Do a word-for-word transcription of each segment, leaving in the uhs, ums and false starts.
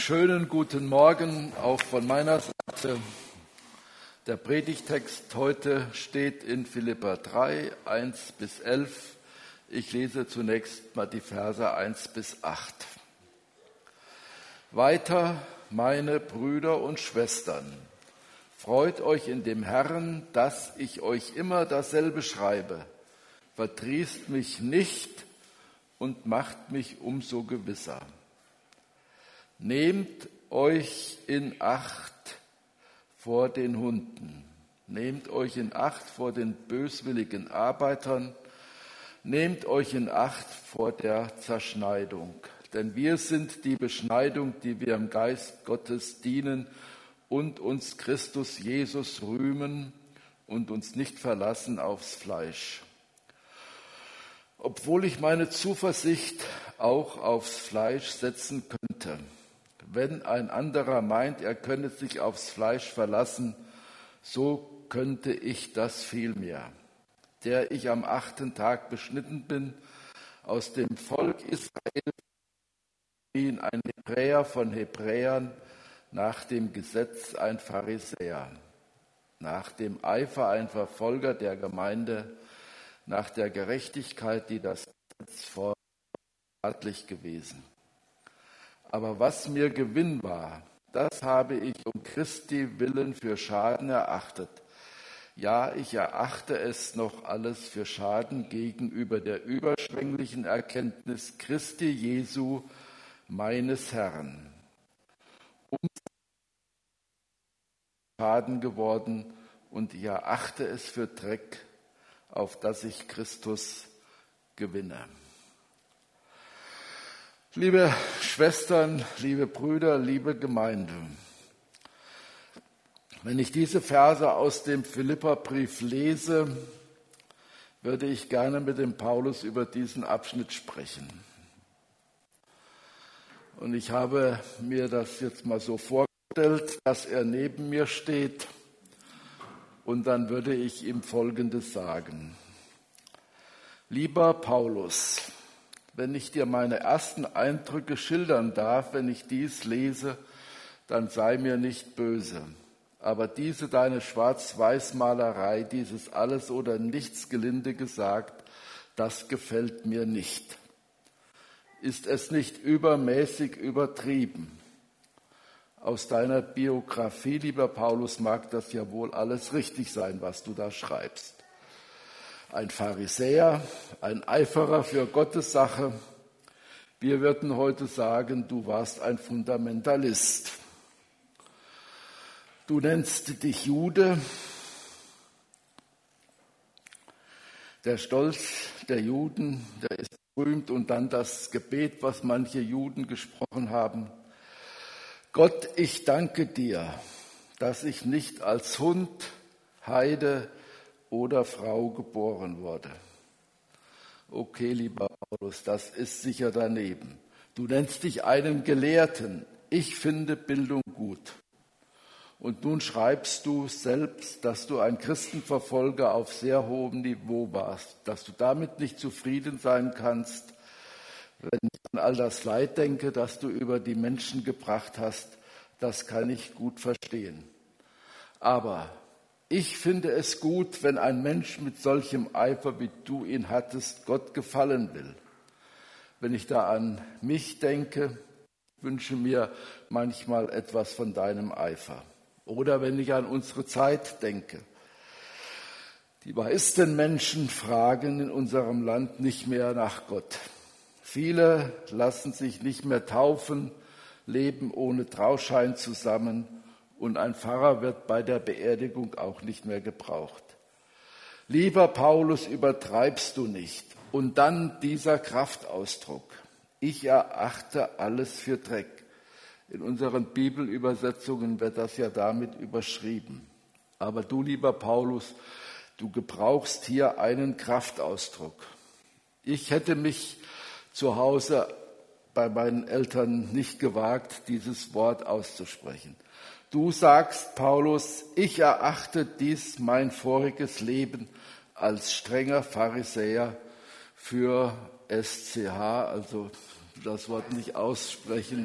Schönen guten Morgen auch von meiner Seite. Der Predigtext heute steht in Philipper drei, eins bis elf. Ich lese zunächst mal die Verse eins bis acht. Weiter, meine Brüder und Schwestern, freut euch in dem Herrn, dass ich euch immer dasselbe schreibe. Verdrießt mich nicht und macht mich umso gewisser. Nehmt euch in Acht vor den Hunden, nehmt euch in Acht vor den böswilligen Arbeitern, nehmt euch in Acht vor der Zerschneidung. Denn wir sind die Beschneidung, die wir im Geist Gottes dienen und uns Christus Jesus rühmen und uns nicht verlassen aufs Fleisch. Obwohl ich meine Zuversicht auch aufs Fleisch setzen könnte. Wenn ein anderer meint, er könne sich aufs Fleisch verlassen, so könnte ich das vielmehr. Der ich am achten Tag beschnitten bin, aus dem Volk Israel, bin ein Hebräer von Hebräern, nach dem Gesetz ein Pharisäer, nach dem Eifer ein Verfolger der Gemeinde, nach der Gerechtigkeit, die das Gesetz fordert, staatlich gewesen. Aber was mir Gewinn war, das habe ich um Christi willen für Schaden erachtet. Ja, ich erachte es noch alles für Schaden gegenüber der überschwänglichen Erkenntnis Christi Jesu, meines Herrn. Um Schaden geworden und ich erachte es für Dreck, auf dass ich Christus gewinne. Liebe Schwestern, liebe Brüder, liebe Gemeinde, wenn ich diese Verse aus dem Philipperbrief lese, würde ich gerne mit dem Paulus über diesen Abschnitt sprechen. Und ich habe mir das jetzt mal so vorgestellt, dass er neben mir steht und dann würde ich ihm Folgendes sagen. Lieber Paulus, wenn ich dir meine ersten Eindrücke schildern darf, wenn ich dies lese, dann sei mir nicht böse. Aber diese deine Schwarz-Weiß-Malerei, dieses Alles oder Nichts gelinde gesagt, das gefällt mir nicht. Ist es nicht übermäßig übertrieben? Aus deiner Biografie, lieber Paulus, mag das ja wohl alles richtig sein, was du da schreibst. Ein Pharisäer, ein Eiferer für Gottes Sache. Wir würden heute sagen, du warst ein Fundamentalist. Du nennst dich Jude. Der Stolz der Juden, der ist berühmt. Und dann das Gebet, was manche Juden gesprochen haben. Gott, ich danke dir, dass ich nicht als Hund, Heide oder Frau geboren wurde. Okay, lieber Paulus, das ist sicher daneben. Du nennst dich einen Gelehrten. Ich finde Bildung gut. Und nun schreibst du selbst, dass du ein Christenverfolger auf sehr hohem Niveau warst, dass du damit nicht zufrieden sein kannst. Wenn ich an all das Leid denke, das du über die Menschen gebracht hast, das kann ich gut verstehen. Aber ich finde es gut, wenn ein Mensch mit solchem Eifer, wie du ihn hattest, Gott gefallen will. Wenn ich da an mich denke, wünsche mir manchmal etwas von deinem Eifer. Oder wenn ich an unsere Zeit denke. Die meisten Menschen fragen in unserem Land nicht mehr nach Gott. Viele lassen sich nicht mehr taufen, leben ohne Trauschein zusammen. Und ein Pfarrer wird bei der Beerdigung auch nicht mehr gebraucht. Lieber Paulus, übertreibst du nicht. Und dann dieser Kraftausdruck. Ich erachte alles für Dreck. In unseren Bibelübersetzungen wird das ja damit überschrieben. Aber du, lieber Paulus, du gebrauchst hier einen Kraftausdruck. Ich hätte mich zu Hause bei meinen Eltern nicht gewagt, dieses Wort auszusprechen. Du sagst, Paulus, ich erachte dies mein voriges Leben als strenger Pharisäer für S C H, also das Wort nicht aussprechen,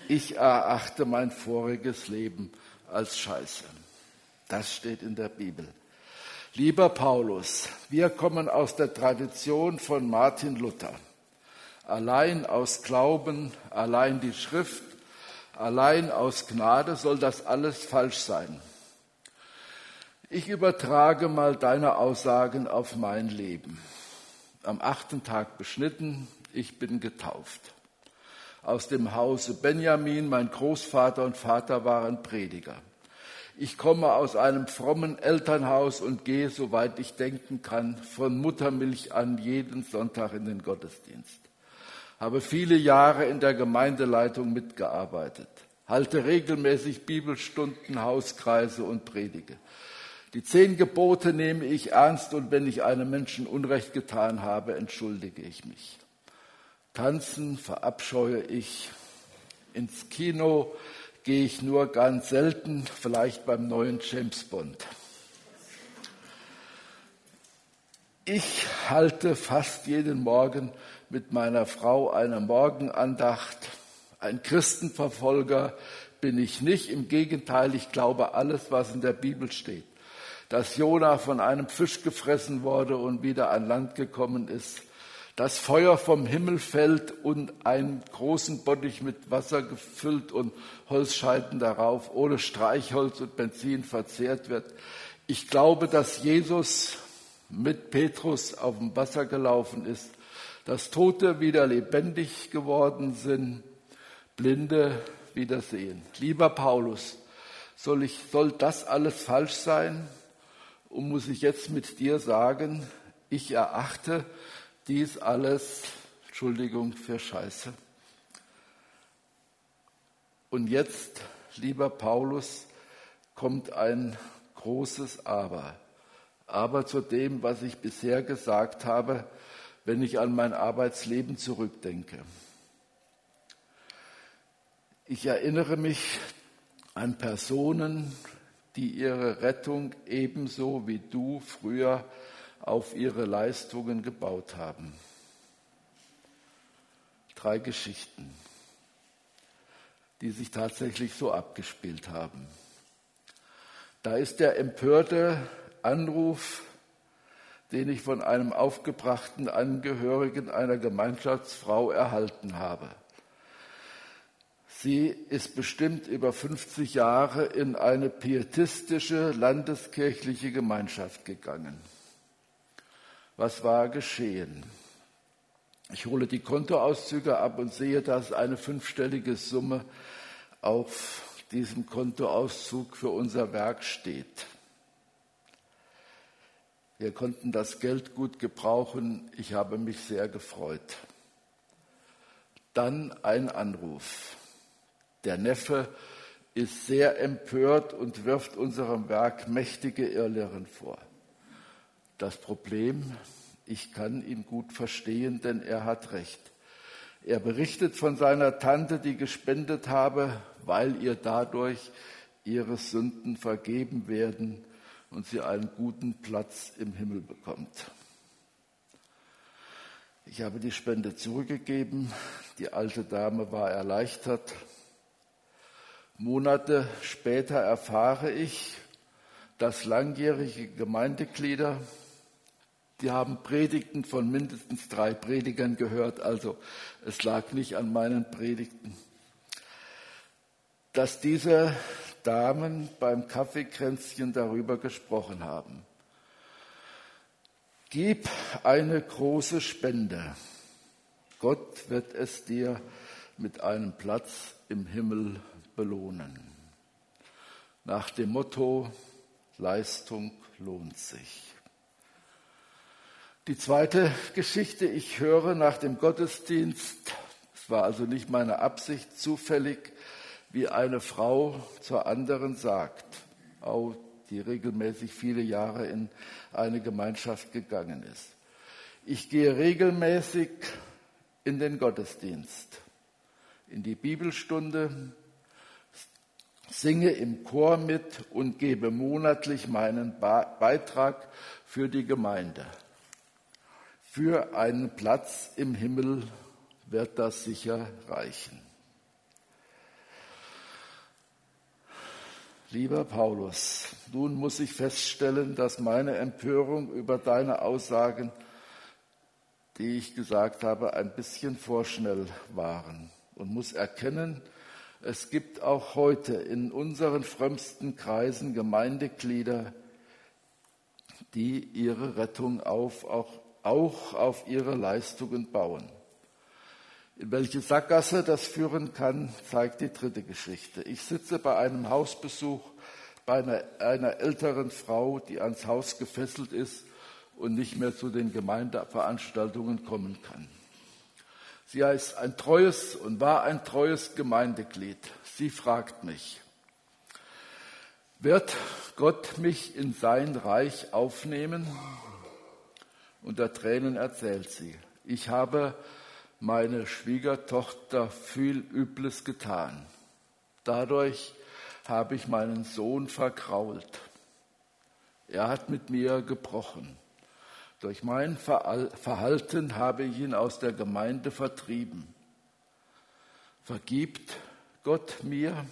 Ich erachte mein voriges Leben als Scheiße. Das steht in der Bibel. Lieber Paulus, wir kommen aus der Tradition von Martin Luther. Allein aus Glauben, allein die Schrift, allein aus Gnade soll das alles falsch sein. Ich übertrage mal deine Aussagen auf mein Leben. Am achten Tag beschnitten, ich bin getauft. Aus dem Hause Benjamin, mein Großvater und Vater waren Prediger. Ich komme aus einem frommen Elternhaus und gehe, soweit ich denken kann, von Muttermilch an jeden Sonntag in den Gottesdienst. Habe viele Jahre in der Gemeindeleitung mitgearbeitet, halte regelmäßig Bibelstunden, Hauskreise und predige. Die zehn Gebote nehme ich ernst und wenn ich einem Menschen Unrecht getan habe, entschuldige ich mich. Tanzen verabscheue ich. Ins Kino gehe ich nur ganz selten, vielleicht beim neuen James Bond. Ich halte fast jeden Morgen mit meiner Frau eine Morgenandacht. Ein Christenverfolger bin ich nicht. Im Gegenteil, ich glaube alles, was in der Bibel steht. Dass Jona von einem Fisch gefressen wurde und wieder an Land gekommen ist. Das Feuer vom Himmel fällt und einen großen Bottich mit Wasser gefüllt und Holzscheiten darauf, ohne Streichholz und Benzin verzehrt wird. Ich glaube, dass Jesus mit Petrus auf dem Wasser gelaufen ist, dass Tote wieder lebendig geworden sind, Blinde wieder sehen. Lieber Paulus, soll ich, soll das alles falsch sein? Und muss ich jetzt mit dir sagen, ich erachte dies alles, Entschuldigung, für Scheiße. Und jetzt, lieber Paulus, kommt ein großes Aber. Aber zu dem, was ich bisher gesagt habe, wenn ich an mein Arbeitsleben zurückdenke. Ich erinnere mich an Personen, die ihre Rettung ebenso wie du früher auf ihre Leistungen gebaut haben. Drei Geschichten, die sich tatsächlich so abgespielt haben. Da ist der empörte Anruf, den ich von einem aufgebrachten Angehörigen einer Gemeinschaftsfrau erhalten habe. Sie ist bestimmt über fünfzig Jahre in eine pietistische landeskirchliche Gemeinschaft gegangen. Was war geschehen? Ich hole die Kontoauszüge ab und sehe, dass eine fünfstellige Summe auf diesem Kontoauszug für unser Werk steht. Wir konnten das Geld gut gebrauchen. Ich habe mich sehr gefreut. Dann ein Anruf. Der Neffe ist sehr empört und wirft unserem Werk mächtige Irrlehren vor. Das Problem, ich kann ihn gut verstehen, denn er hat recht. Er berichtet von seiner Tante, die gespendet habe, weil ihr dadurch ihre Sünden vergeben werden und sie einen guten Platz im Himmel bekommt. Ich habe die Spende zurückgegeben. Die alte Dame war erleichtert. Monate später erfahre ich, dass langjährige Gemeindeglieder, die haben Predigten von mindestens drei Predigern gehört, also es lag nicht an meinen Predigten, dass diese Damen beim Kaffeekränzchen darüber gesprochen haben. Gib eine große Spende. Gott wird es dir mit einem Platz im Himmel belohnen. Nach dem Motto, Leistung lohnt sich. Die zweite Geschichte, ich höre nach dem Gottesdienst, es war also nicht meine Absicht, zufällig, wie eine Frau zur anderen sagt, auch die regelmäßig viele Jahre in eine Gemeinschaft gegangen ist. Ich gehe regelmäßig in den Gottesdienst, in die Bibelstunde, singe im Chor mit und gebe monatlich meinen Beitrag für die Gemeinde. Für einen Platz im Himmel wird das sicher reichen. Lieber Paulus, nun muss ich feststellen, dass meine Empörung über deine Aussagen, die ich gesagt habe, ein bisschen vorschnell waren und muss erkennen, es gibt auch heute in unseren frömmsten Kreisen Gemeindeglieder, die ihre Rettung auf, auch, auch auf ihre Leistungen bauen. In welche Sackgasse das führen kann, zeigt die dritte Geschichte. Ich sitze bei einem Hausbesuch bei einer, einer älteren Frau, die ans Haus gefesselt ist und nicht mehr zu den Gemeindeveranstaltungen kommen kann. Sie ist ein treues und war ein treues Gemeindeglied. Sie fragt mich, wird Gott mich in sein Reich aufnehmen? Unter Tränen erzählt sie, ich habe meine Schwiegertochter viel Übles getan. Dadurch habe ich meinen Sohn vergrault. Er hat mit mir gebrochen. Durch mein Verhalten habe ich ihn aus der Gemeinde vertrieben. Vergibt Gott mir?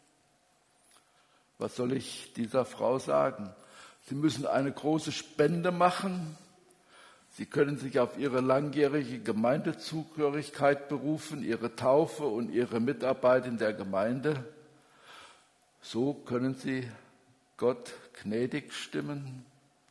Was soll ich dieser Frau sagen? Sie müssen eine große Spende machen. Sie können sich auf ihre langjährige Gemeindezugehörigkeit berufen, ihre Taufe und ihre Mitarbeit in der Gemeinde. So können Sie Gott gnädig stimmen.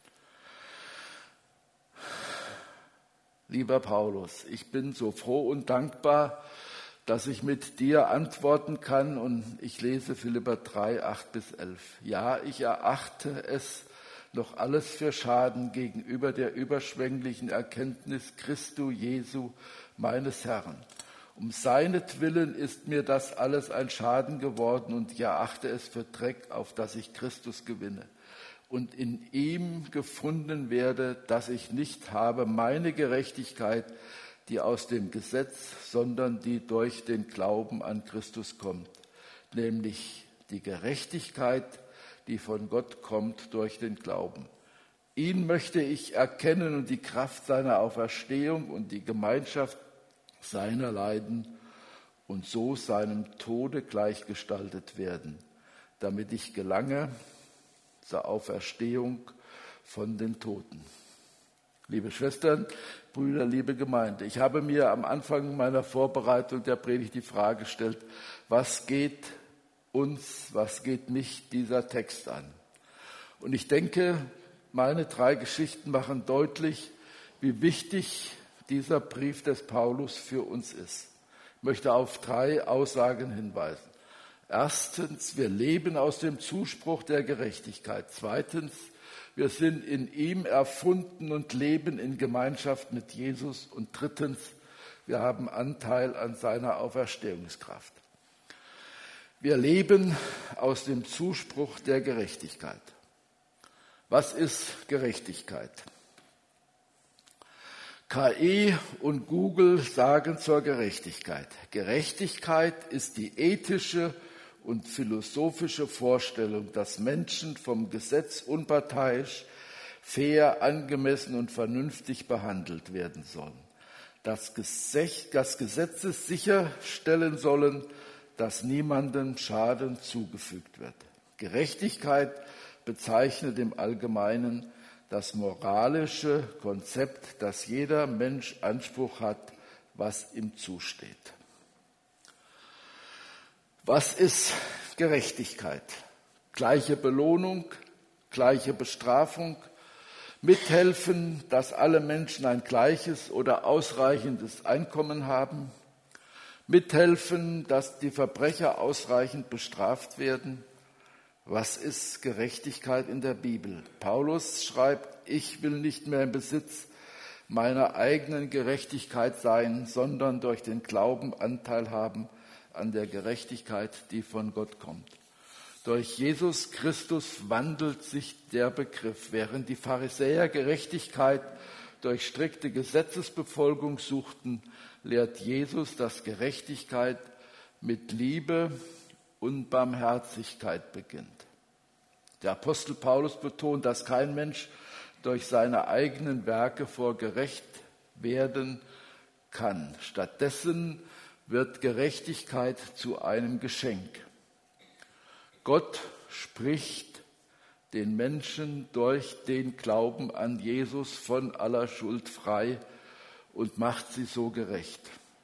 Lieber Paulus, ich bin so froh und dankbar, dass ich mit dir antworten kann, und ich lese Philipper drei, acht bis elf. Ja, ich erachte es noch alles für Schaden gegenüber der überschwänglichen Erkenntnis Christo Jesu, meines Herrn. Um seinetwillen ist mir das alles ein Schaden geworden, und ich erachte es für Dreck, auf dass ich Christus gewinne und in ihm gefunden werde, dass ich nicht habe meine Gerechtigkeit, die aus dem Gesetz, sondern die durch den Glauben an Christus kommt, nämlich die Gerechtigkeit, die von Gott kommt durch den Glauben. Ihn möchte ich erkennen und die Kraft seiner Auferstehung und die Gemeinschaft seiner Leiden und so seinem Tode gleichgestaltet werden, damit ich gelange zur Auferstehung von den Toten. Liebe Schwestern, Brüder, liebe Gemeinde, ich habe mir am Anfang meiner Vorbereitung der Predigt die Frage gestellt, was geht uns, was geht mich dieser Text an? Und ich denke, meine drei Geschichten machen deutlich, wie wichtig dieser Brief des Paulus für uns ist. Ich möchte auf drei Aussagen hinweisen. Erstens, wir leben aus dem Zuspruch der Gerechtigkeit. Zweitens, wir sind in ihm erfunden und leben in Gemeinschaft mit Jesus. Und drittens, wir haben Anteil an seiner Auferstehungskraft. Wir leben aus dem Zuspruch der Gerechtigkeit. Was ist Gerechtigkeit? K I und Google sagen zur Gerechtigkeit: Gerechtigkeit ist die ethische und philosophische Vorstellung, dass Menschen vom Gesetz unparteiisch, fair, angemessen und vernünftig behandelt werden sollen. Dass Gesetze sicherstellen sollen, dass niemandem Schaden zugefügt wird. Gerechtigkeit bezeichnet im Allgemeinen das moralische Konzept, dass jeder Mensch Anspruch hat, was ihm zusteht. Was ist Gerechtigkeit? Gleiche Belohnung, gleiche Bestrafung, mithelfen, dass alle Menschen ein gleiches oder ausreichendes Einkommen haben, mithelfen, dass die Verbrecher ausreichend bestraft werden. Was ist Gerechtigkeit in der Bibel? Paulus schreibt, ich will nicht mehr im Besitz meiner eigenen Gerechtigkeit sein, sondern durch den Glauben Anteil haben an der Gerechtigkeit, die von Gott kommt. Durch Jesus Christus wandelt sich der Begriff. Während die Pharisäer Gerechtigkeit durch strikte Gesetzesbefolgung suchten, lehrt Jesus, dass Gerechtigkeit mit Liebe und Barmherzigkeit beginnt. Der Apostel Paulus betont, dass kein Mensch durch seine eigenen Werke vor gerecht werden kann. Stattdessen wird Gerechtigkeit zu einem Geschenk. Gott spricht den Menschen durch den Glauben an Jesus von aller Schuld frei und macht sie so gerecht.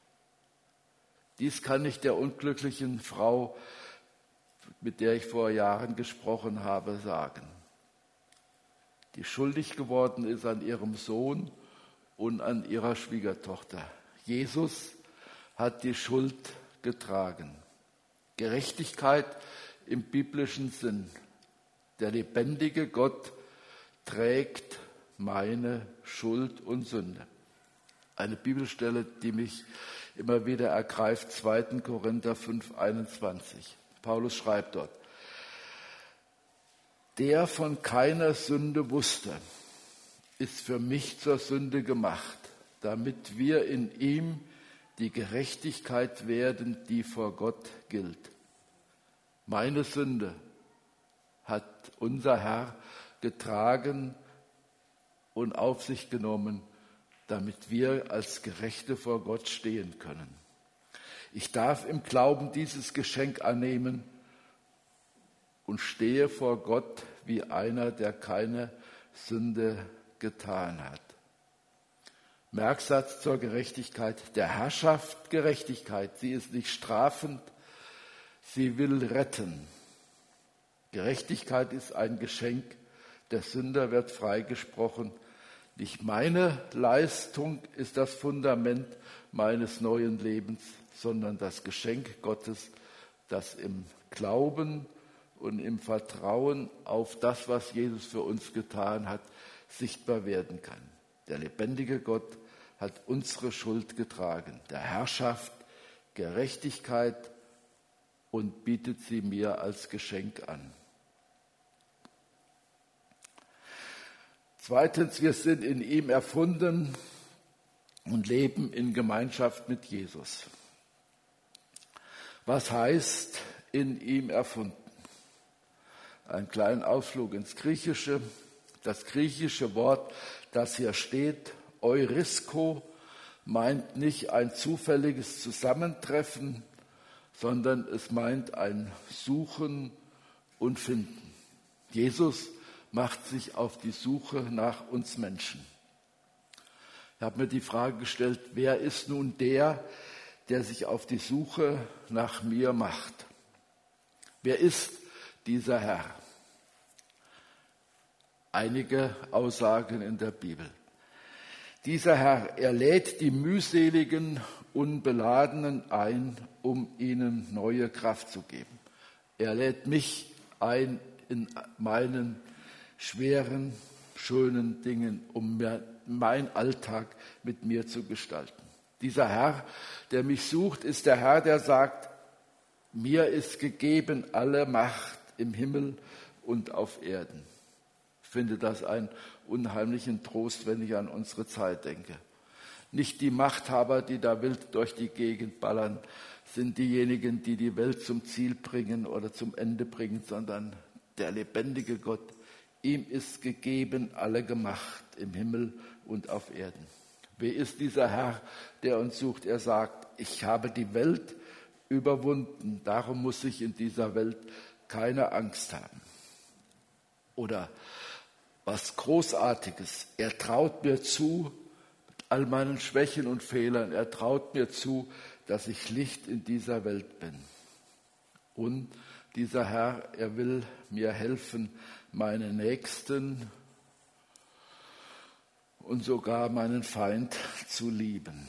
Dies kann ich der unglücklichen Frau, mit der ich vor Jahren gesprochen habe, sagen, die schuldig geworden ist an ihrem Sohn und an ihrer Schwiegertochter. Jesus hat die Schuld getragen. Gerechtigkeit im biblischen Sinn. Der lebendige Gott trägt meine Schuld und Sünde. Eine Bibelstelle, die mich immer wieder ergreift, zweiter Korinther fünf, einundzwanzig. Paulus schreibt dort, der von keiner Sünde wusste, ist für mich zur Sünde gemacht, damit wir in ihm die Gerechtigkeit werden, die vor Gott gilt. Meine Sünde hat unser Herr getragen und auf sich genommen, damit wir als Gerechte vor Gott stehen können. Ich darf im Glauben dieses Geschenk annehmen und stehe vor Gott wie einer, der keine Sünde getan hat. Merksatz zur Gerechtigkeit, der Herrschaft Gerechtigkeit. Sie ist nicht strafend, sie will retten. Gerechtigkeit ist ein Geschenk, der Sünder wird freigesprochen. Nicht meine Leistung ist das Fundament meines neuen Lebens, sondern das Geschenk Gottes, das im Glauben und im Vertrauen auf das, was Jesus für uns getan hat, sichtbar werden kann. Der lebendige Gott hat unsere Schuld getragen, der Herrschaft Gerechtigkeit und bietet sie mir als Geschenk an. Zweitens, wir sind in ihm erfunden und leben in Gemeinschaft mit Jesus. Was heißt in ihm erfunden? Ein kleiner Ausflug ins Griechische. Das griechische Wort, das hier steht, Eurisko, meint nicht ein zufälliges Zusammentreffen, sondern es meint ein Suchen und Finden. Jesus macht sich auf die Suche nach uns Menschen. Ich habe mir die Frage gestellt, wer ist nun der, der sich auf die Suche nach mir macht? Wer ist dieser Herr? Einige Aussagen in der Bibel. Dieser Herr, er lädt die mühseligen, Unbeladenen ein, um ihnen neue Kraft zu geben. Er lädt mich ein in meinen schweren, schönen Dingen, um mir, meinen Alltag mit mir zu gestalten. Dieser Herr, der mich sucht, ist der Herr, der sagt, mir ist gegeben alle Macht im Himmel und auf Erden. Ich finde das einen unheimlichen Trost, wenn ich an unsere Zeit denke. Nicht die Machthaber, die da wild durch die Gegend ballern, sind diejenigen, die die Welt zum Ziel bringen oder zum Ende bringen, sondern der lebendige Gott. Ihm ist gegeben alle Macht im Himmel und auf Erden. Wer ist dieser Herr, der uns sucht? Er sagt, ich habe die Welt überwunden, darum muss ich in dieser Welt keine Angst haben. Oder was Großartiges, er traut mir zu, mit all meinen Schwächen und Fehlern, er traut mir zu, dass ich Licht in dieser Welt bin. Und dieser Herr, er will mir helfen, meine Nächsten und sogar meinen Feind zu lieben.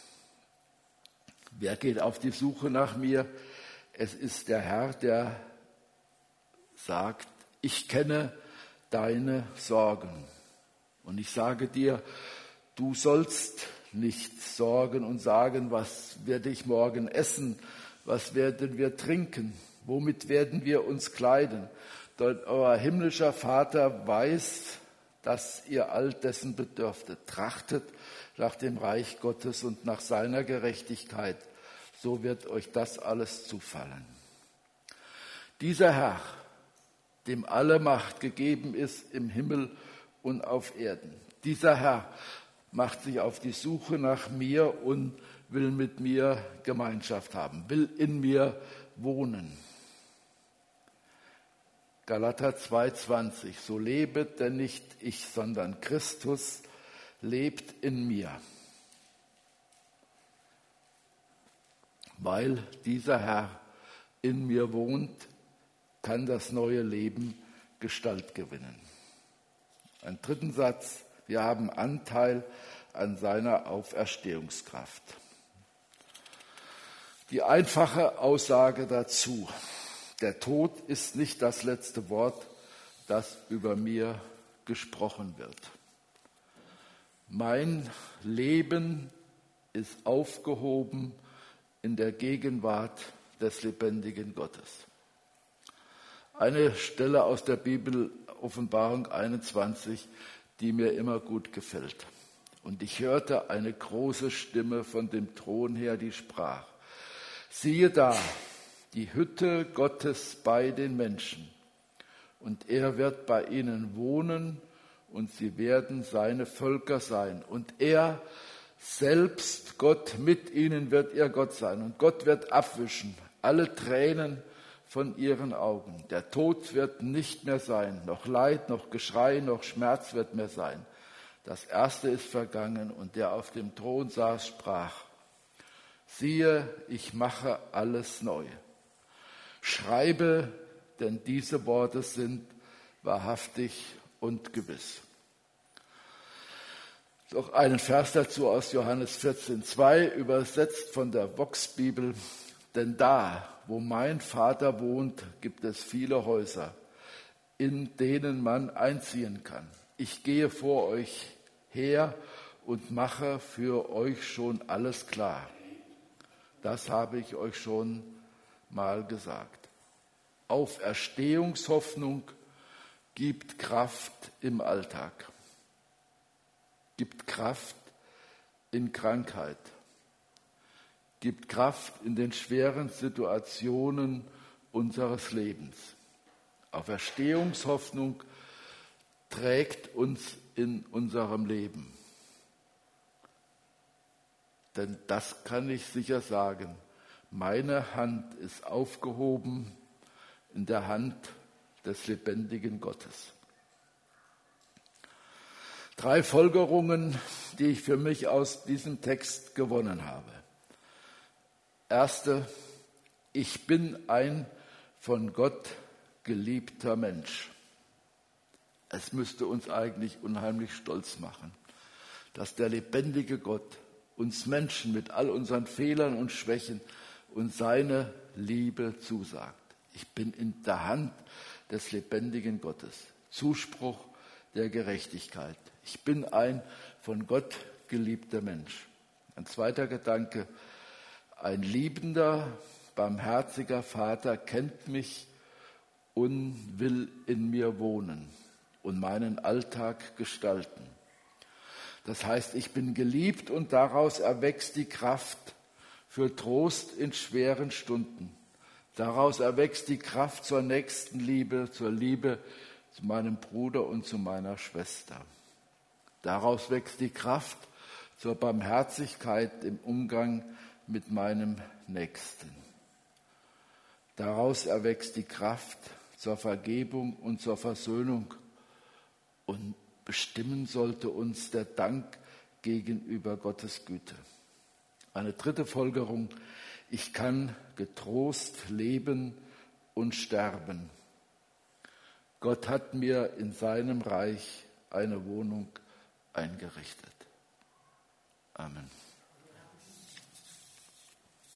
Wer geht auf die Suche nach mir? Es ist der Herr, der sagt, ich kenne deine Sorgen. Und ich sage dir, du sollst nicht sorgen und sagen, was werde ich morgen essen, was werden wir trinken, womit werden wir uns kleiden. Denn euer himmlischer Vater weiß, dass ihr all dessen bedürftet. Trachtet nach dem Reich Gottes und nach seiner Gerechtigkeit, so wird euch das alles zufallen. Dieser Herr, dem alle Macht gegeben ist im Himmel und auf Erden. Dieser Herr macht sich auf die Suche nach mir und will mit mir Gemeinschaft haben, will in mir wohnen. Galater zwei zwanzig, so lebe denn nicht ich, sondern Christus lebt in mir. Weil dieser Herr in mir wohnt, kann das neue Leben Gestalt gewinnen. Ein dritten Satz, wir haben Anteil an seiner Auferstehungskraft. Die einfache Aussage dazu: Der Tod ist nicht das letzte Wort, das über mir gesprochen wird. Mein Leben ist aufgehoben in der Gegenwart des lebendigen Gottes. Eine Stelle aus der Bibel, Offenbarung einundzwanzig, die mir immer gut gefällt. Und ich hörte eine große Stimme von dem Thron her, die sprach: Siehe da, die Hütte Gottes bei den Menschen, und er wird bei ihnen wohnen, und sie werden seine Völker sein. Und er selbst, Gott, mit ihnen wird ihr Gott sein. Und Gott wird abwischen alle Tränen von ihren Augen. Der Tod wird nicht mehr sein, noch Leid, noch Geschrei, noch Schmerz wird mehr sein. Das Erste ist vergangen, und der auf dem Thron saß, sprach: Siehe, ich mache alles neu. Schreibe, denn diese Worte sind wahrhaftig und gewiss. Noch einen Vers dazu aus Johannes vierzehn zwei, übersetzt von der Vox-Bibel. Denn da, wo mein Vater wohnt, gibt es viele Häuser, in denen man einziehen kann. Ich gehe vor euch her und mache für euch schon alles klar. Das habe ich euch schon mal gesagt. Auferstehungshoffnung gibt Kraft im Alltag, gibt Kraft in Krankheit, gibt Kraft in den schweren Situationen unseres Lebens. Auferstehungshoffnung trägt uns in unserem Leben. Denn das kann ich sicher sagen, meine Hand ist aufgehoben in der Hand des lebendigen Gottes. Drei Folgerungen, die ich für mich aus diesem Text gewonnen habe. Erste: Ich bin ein von Gott geliebter Mensch. Es müsste uns eigentlich unheimlich stolz machen, dass der lebendige Gott uns Menschen mit all unseren Fehlern und Schwächen und seine Liebe zusagt. Ich bin in der Hand des lebendigen Gottes. Zuspruch der Gerechtigkeit. Ich bin ein von Gott geliebter Mensch. Ein zweiter Gedanke: Ein liebender, barmherziger Vater kennt mich und will in mir wohnen und meinen Alltag gestalten. Das heißt, ich bin geliebt, und daraus erwächst die Kraft für Trost in schweren Stunden. Daraus erwächst die Kraft zur Nächstenliebe, zur Liebe zu meinem Bruder und zu meiner Schwester. Daraus wächst die Kraft zur Barmherzigkeit im Umgang mit meinem Nächsten. Daraus erwächst die Kraft zur Vergebung und zur Versöhnung. Und bestimmen sollte uns der Dank gegenüber Gottes Güte. Eine dritte Folgerung: Ich kann getrost leben und sterben. Gott hat mir in seinem Reich eine Wohnung eingerichtet. Amen.